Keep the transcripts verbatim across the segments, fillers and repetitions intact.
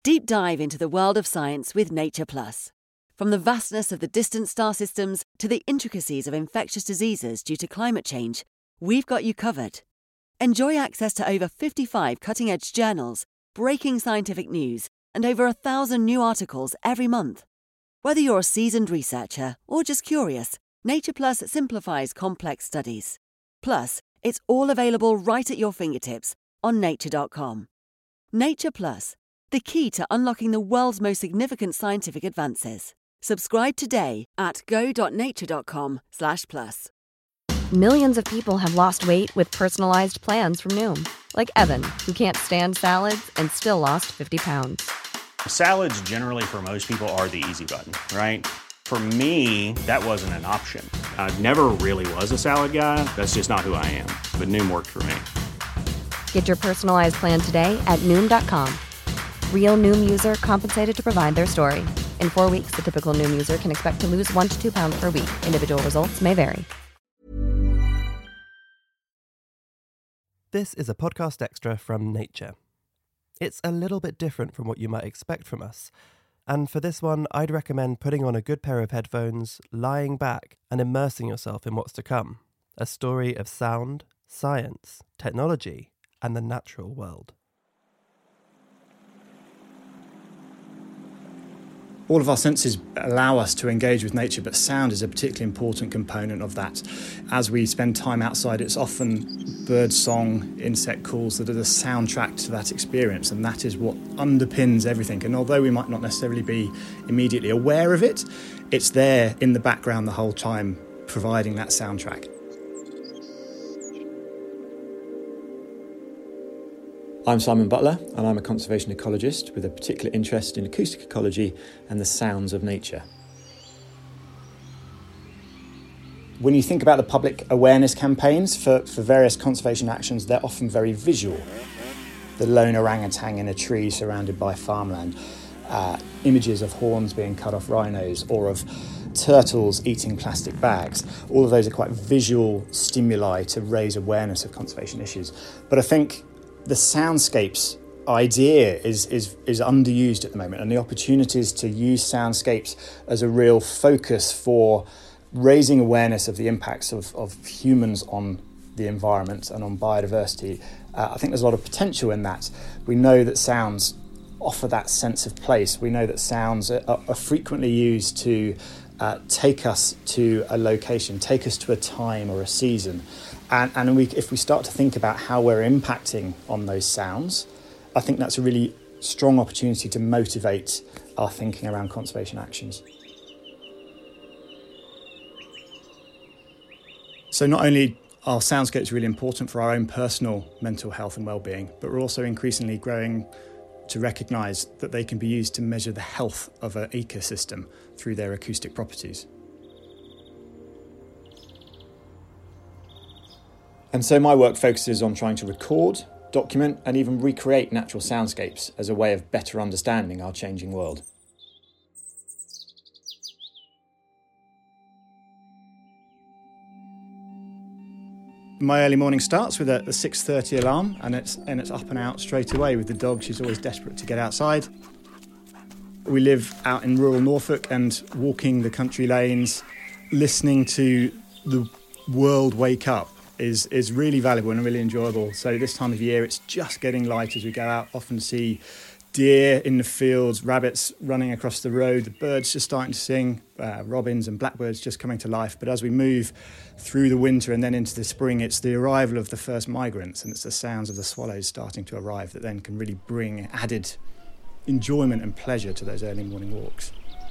Deep dive into the world of science with Nature Plus. From the vastness of the distant star systems to the intricacies of infectious diseases due to climate change, we've got you covered. Enjoy access to over fifty-five cutting-edge journals, breaking scientific news, and over a thousand new articles every month. Whether you're a seasoned researcher or just curious, Nature Plus simplifies complex studies. Plus, it's all available right at your fingertips on nature dot com. Nature Plus, the key to unlocking the world's most significant scientific advances. Subscribe today at go dot nature dot com slash plus. Millions of people have lost weight with personalized plans from Noom. Like Evan, who can't stand salads and still lost fifty pounds. Salads generally for most people are the easy button, right? For me, that wasn't an option. I never really was a salad guy. That's just not who I am. But Noom worked for me. Get your personalized plan today at Noom dot com. Real Noom user compensated to provide their story. In four weeks, the typical Noom user can expect to lose one to two pounds per week. Individual results may vary. This is a podcast extra from Nature. It's a little bit different from what you might expect from us. And for this one, I'd recommend putting on a good pair of headphones, lying back, and immersing yourself in what's to come. A story of sound, science, technology, and the natural world. All of our senses allow us to engage with nature, but sound is a particularly important component of that. As we spend time outside, it's often bird song, insect calls that are the soundtrack to that experience, and that is what underpins everything. And although we might not necessarily be immediately aware of it, it's there in the background the whole time, providing that soundtrack. I'm Simon Butler, and I'm a conservation ecologist with a particular interest in acoustic ecology and the sounds of nature. When you think about the public awareness campaigns for, for various conservation actions, they're often very visual. The lone orangutan in a tree surrounded by farmland, uh, images of horns being cut off rhinos, or of turtles eating plastic bags. All of those are quite visual stimuli to raise awareness of conservation issues. But I think the soundscapes idea is, is, is underused at the moment, and the opportunities to use soundscapes as a real focus for raising awareness of the impacts of, of humans on the environment and on biodiversity. Uh, I think there's a lot of potential in that. We know that sounds offer that sense of place. We know that sounds are, are frequently used to uh, take us to a location, take us to a time or a season. And, and we, if we start to think about how we're impacting on those sounds, I think that's a really strong opportunity to motivate our thinking around conservation actions. So not only are soundscapes really important for our own personal mental health and well-being, but we're also increasingly growing to recognise that they can be used to measure the health of an ecosystem through their acoustic properties. And so my work focuses on trying to record, document, and even recreate natural soundscapes as a way of better understanding our changing world. My early morning starts with a, a six thirty alarm, and it's and it's up and out straight away with the dog. She's always desperate to get outside. We live out in rural Norfolk, and walking the country lanes, listening to the world wake up is is really valuable and really enjoyable. So this time of year, it's just getting light as we go out. Often see deer in the fields, rabbits running across the road, the birds just starting to sing, uh, robins and blackbirds just coming to life. But as we move through the winter and then into the spring, it's the arrival of the first migrants, and it's the sounds of the swallows starting to arrive that then can really bring added enjoyment and pleasure to those early morning walks.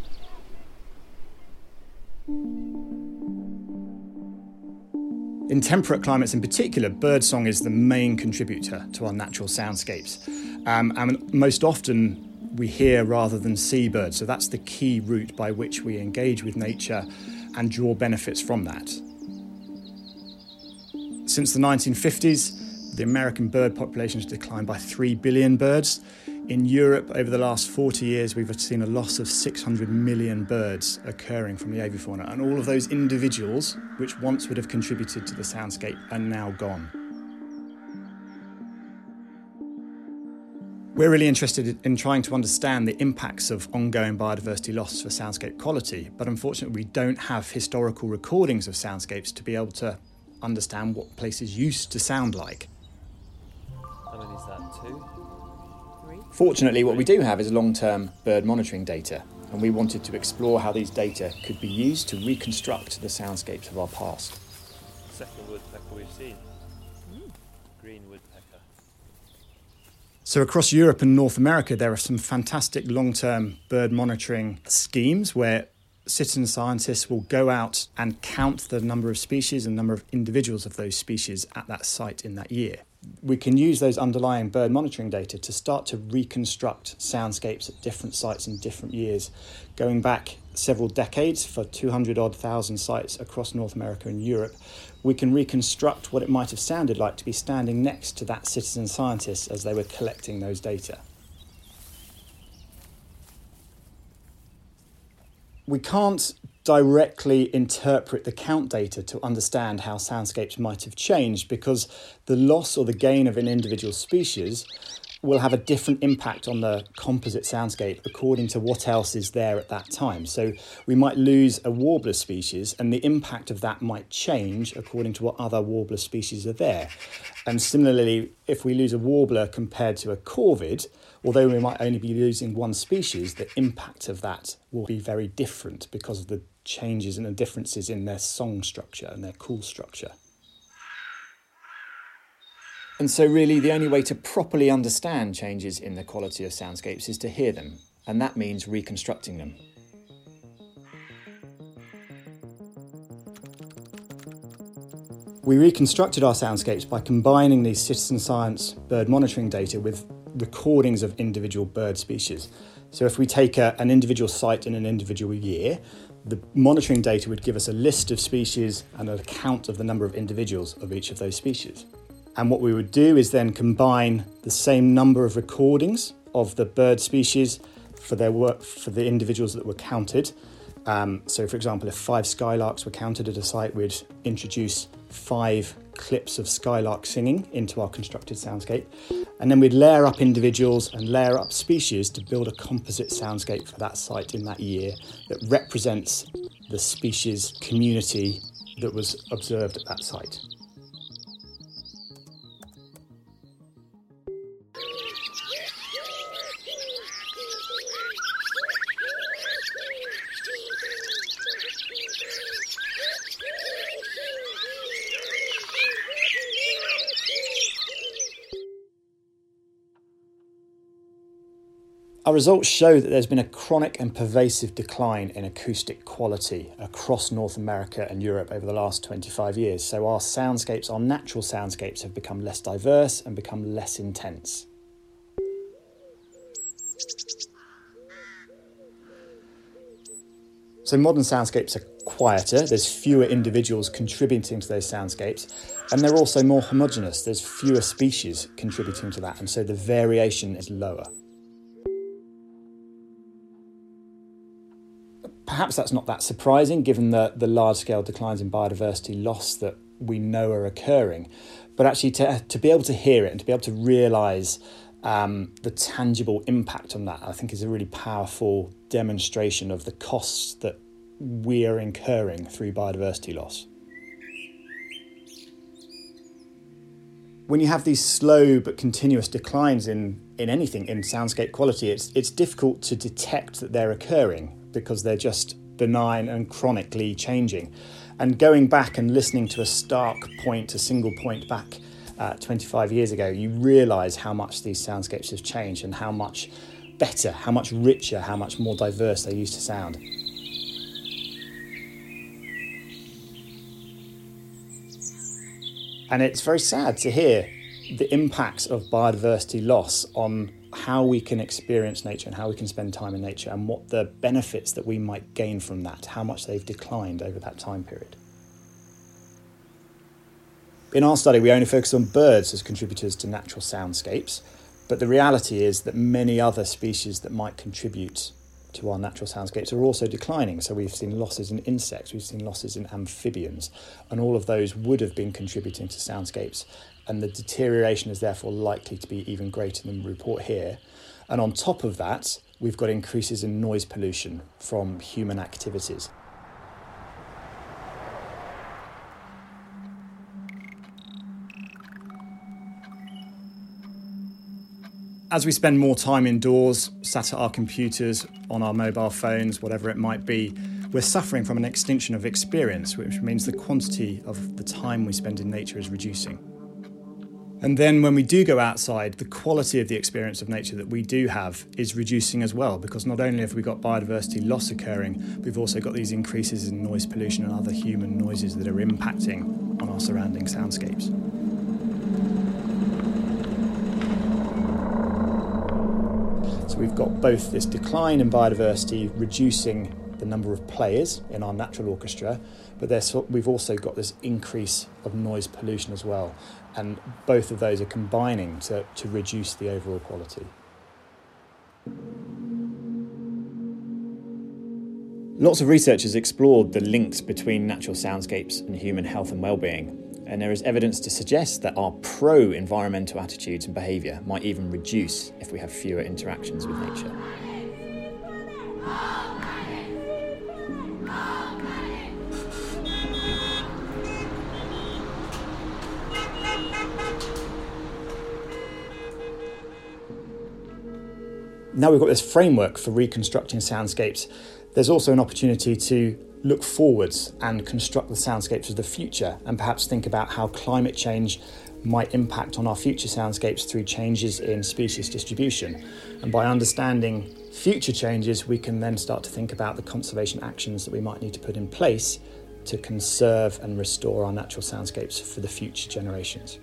In temperate climates in particular, birdsong is the main contributor to our natural soundscapes. Um, and most often we hear rather than see birds, so that's the key route by which we engage with nature and draw benefits from that. Since the nineteen fifties, the American bird population has declined by three billion birds. In Europe, over the last forty years, we've seen a loss of six hundred million birds occurring from the avifauna, and all of those individuals, which once would have contributed to the soundscape, are now gone. We're really interested in trying to understand the impacts of ongoing biodiversity loss for soundscape quality, but unfortunately we don't have historical recordings of soundscapes to be able to understand what places used to sound like. How many is that? Two? Three? Fortunately, what we do have is long-term bird monitoring data, and we wanted to explore how these data could be used to reconstruct the soundscapes of our past. Second woodpecker we've seen. Mm. Green woodpecker. So across Europe and North America, there are some fantastic long-term bird monitoring schemes where citizen scientists will go out and count the number of species and number of individuals of those species at that site in that year. We can use those underlying bird monitoring data to start to reconstruct soundscapes at different sites in different years, going back several decades for two hundred odd thousand sites across North America and Europe. We can reconstruct what it might have sounded like to be standing next to that citizen scientist as they were collecting those data. We can't directly interpret the count data to understand how soundscapes might have changed because the loss or the gain of an individual species will have a different impact on the composite soundscape according to what else is there at that time. So we might lose a warbler species and the impact of that might change according to what other warbler species are there. And similarly, if we lose a warbler compared to a corvid, although we might only be losing one species, the impact of that will be very different because of the changes and the differences in their song structure and their call structure. And so really the only way to properly understand changes in the quality of soundscapes is to hear them, and that means reconstructing them. We reconstructed our soundscapes by combining these citizen science bird monitoring data with recordings of individual bird species. So if we take a, an individual site in an individual year, the monitoring data would give us a list of species and an account of the number of individuals of each of those species. And what we would do is then combine the same number of recordings of the bird species for their work for the individuals that were counted. Um, so, for example, if five skylarks were counted at a site, we'd introduce five clips of skylark singing into our constructed soundscape. And then we'd layer up individuals and layer up species to build a composite soundscape for that site in that year that represents the species community that was observed at that site. Our results show that there's been a chronic and pervasive decline in acoustic quality across North America and Europe over the last twenty-five years. So our soundscapes, our natural soundscapes, have become less diverse and become less intense. So modern soundscapes are quieter, there's fewer individuals contributing to those soundscapes, and they're also more homogeneous. There's fewer species contributing to that, and so the variation is lower. Perhaps that's not that surprising given the, the large-scale declines in biodiversity loss that we know are occurring. But actually to, to be able to hear it and to be able to realise um, the tangible impact on that, I think is a really powerful demonstration of the costs that we are incurring through biodiversity loss. When you have these slow but continuous declines in, in anything, in soundscape quality, it's it's difficult to detect that they're occurring because they're just benign and chronically changing. And going back and listening to a stark point, a single point back uh, twenty-five years ago, you realise how much these soundscapes have changed and how much better, how much richer, how much more diverse they used to sound. And it's very sad to hear the impacts of biodiversity loss on how we can experience nature and how we can spend time in nature and what the benefits that we might gain from that, how much they've declined over that time period. In our study, we only focused on birds as contributors to natural soundscapes, but the reality is that many other species that might contribute to our natural soundscapes are also declining. So we've seen losses in insects, we've seen losses in amphibians, and all of those would have been contributing to soundscapes and the deterioration is therefore likely to be even greater than we report here. And on top of that, we've got increases in noise pollution from human activities. As we spend more time indoors, sat at our computers, on our mobile phones, whatever it might be, we're suffering from an extinction of experience, which means the quantity of the time we spend in nature is reducing. And then when we do go outside, the quality of the experience of nature that we do have is reducing as well, because not only have we got biodiversity loss occurring, we've also got these increases in noise pollution and other human noises that are impacting on our surrounding soundscapes. So we've got both this decline in biodiversity, reducing the number of players in our natural orchestra, but there's, we've also got this increase of noise pollution as well. And both of those are combining to, to reduce the overall quality. Lots of research has explored the links between natural soundscapes and human health and well-being. And there is evidence to suggest that our pro-environmental attitudes and behaviour might even reduce if we have fewer interactions with nature. Now we've got this framework for reconstructing soundscapes, there's also an opportunity to look forwards and construct the soundscapes of the future, and perhaps think about how climate change might impact on our future soundscapes through changes in species distribution. And by understanding future changes, we can then start to think about the conservation actions that we might need to put in place to conserve and restore our natural soundscapes for the future generations.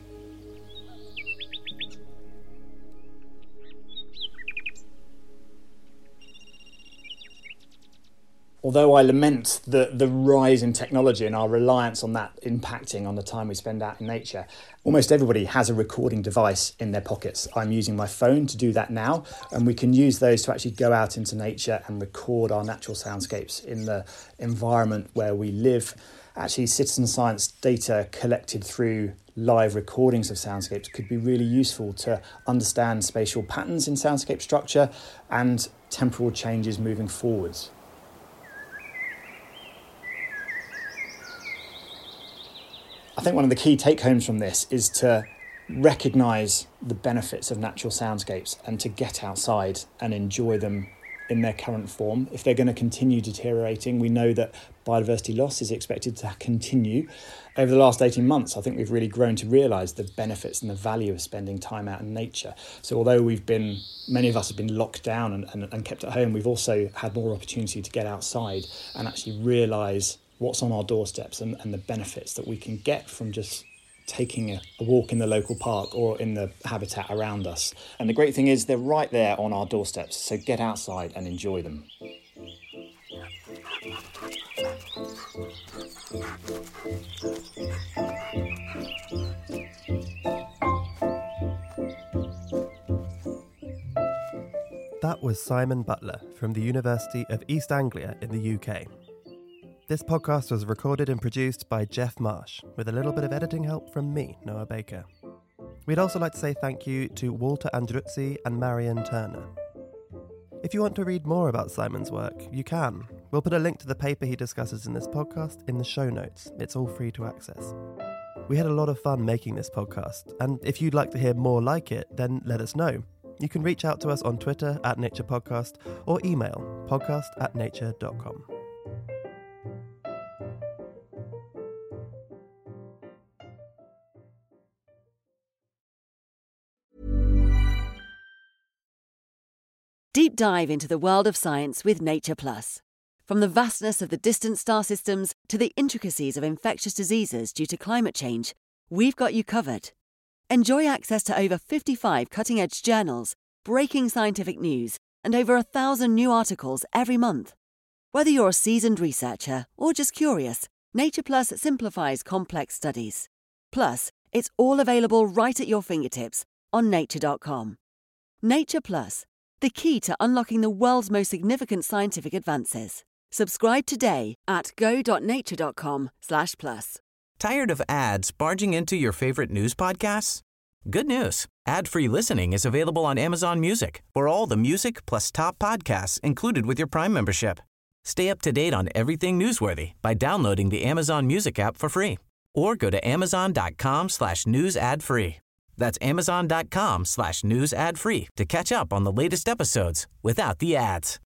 Although I lament the, the rise in technology and our reliance on that impacting on the time we spend out in nature, almost everybody has a recording device in their pockets. I'm using my phone to do that now, and we can use those to actually go out into nature and record our natural soundscapes in the environment where we live. Actually, citizen science data collected through live recordings of soundscapes could be really useful to understand spatial patterns in soundscape structure and temporal changes moving forwards. I think one of the key take-homes from this is to recognise the benefits of natural soundscapes and to get outside and enjoy them in their current form. If they're going to continue deteriorating, we know that biodiversity loss is expected to continue. Over the last eighteen months, I think we've really grown to realise the benefits and the value of spending time out in nature. So although we've been, many of us have been locked down and, and, and kept at home, we've also had more opportunity to get outside and actually realise what's on our doorsteps and, and the benefits that we can get from just taking a, a walk in the local park or in the habitat around us. And the great thing is they're right there on our doorsteps, so get outside and enjoy them. That was Simon Butler from the University of East Anglia in the U K. This podcast was recorded and produced by Jeff Marsh, with a little bit of editing help from me, Noah Baker. We'd also like to say thank you to Walter Andruzzi and Marion Turner. If you want to read more about Simon's work, you can. We'll put a link to the paper he discusses in this podcast in the show notes. It's all free to access. We had a lot of fun making this podcast, and if you'd like to hear more like it, then let us know. You can reach out to us on Twitter at Nature Podcast or email podcast at nature dot com. Deep dive into the world of science with Nature Plus. From the vastness of the distant star systems to the intricacies of infectious diseases due to climate change, we've got you covered. Enjoy access to over fifty-five cutting-edge journals, breaking scientific news, and over a thousand new articles every month. Whether you're a seasoned researcher or just curious, Nature Plus simplifies complex studies. Plus, it's all available right at your fingertips on nature dot com. Nature Plus, the key to unlocking the world's most significant scientific advances. Subscribe today at go dot nature dot com slash plus. Tired of ads barging into your favorite news podcasts? Good news. Ad-free listening is available on Amazon Music for all the music plus top podcasts included with your Prime membership. Stay up to date on everything newsworthy by downloading the Amazon Music app for free or go to amazon.com slash news ad free. That's amazon.com slash news ad free to catch up on the latest episodes without the ads.